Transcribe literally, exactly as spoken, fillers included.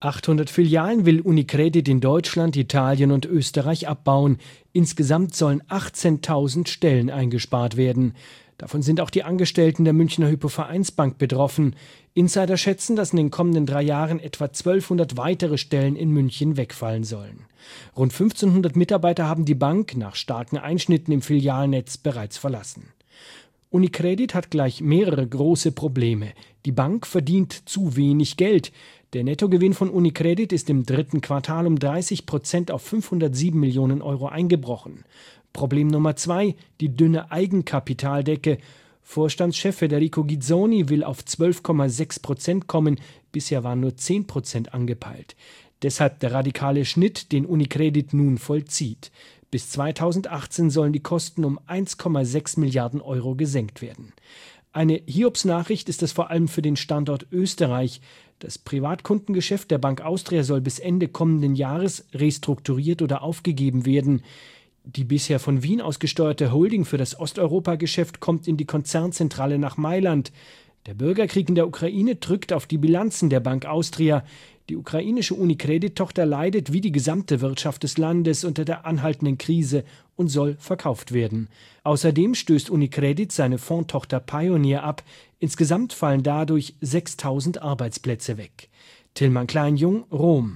achthundert Filialen will UniCredit in Deutschland, Italien und Österreich abbauen. Insgesamt sollen achtzehntausend Stellen eingespart werden. Davon sind auch die Angestellten der Münchner Hypo-Vereinsbank betroffen. Insider schätzen, dass in den kommenden drei Jahren etwa zwölfhundert weitere Stellen in München wegfallen sollen. Rund fünfzehnhundert Mitarbeiter haben die Bank nach starken Einschnitten im Filialnetz bereits verlassen. UniCredit hat gleich mehrere große Probleme. Die Bank verdient zu wenig Geld. Der Nettogewinn von UniCredit ist im dritten Quartal um dreißig Prozent auf fünfhundertsieben Millionen Euro eingebrochen. Problem Nummer zwei, die dünne Eigenkapitaldecke. Vorstandschef Federico Guizzoni will auf zwölf Komma sechs Prozent kommen, bisher waren nur zehn Prozent angepeilt. Deshalb der radikale Schnitt, den UniCredit nun vollzieht. Bis zweitausendachtzehn sollen die Kosten um eins Komma sechs Milliarden Euro gesenkt werden. Eine Hiobsnachricht ist es vor allem für den Standort Österreich. Das Privatkundengeschäft der Bank Austria soll bis Ende kommenden Jahres restrukturiert oder aufgegeben werden. Die bisher von Wien aus gesteuerte Holding für das Osteuropa-Geschäft kommt in die Konzernzentrale nach Mailand. Der Bürgerkrieg in der Ukraine drückt auf die Bilanzen der Bank Austria. Die ukrainische UniCredit-Tochter leidet wie die gesamte Wirtschaft des Landes unter der anhaltenden Krise und soll verkauft werden. Außerdem stößt UniCredit seine Fondstochter Pioneer ab. Insgesamt fallen dadurch sechstausend Arbeitsplätze weg. Tillmann Klein-Jung, Rom.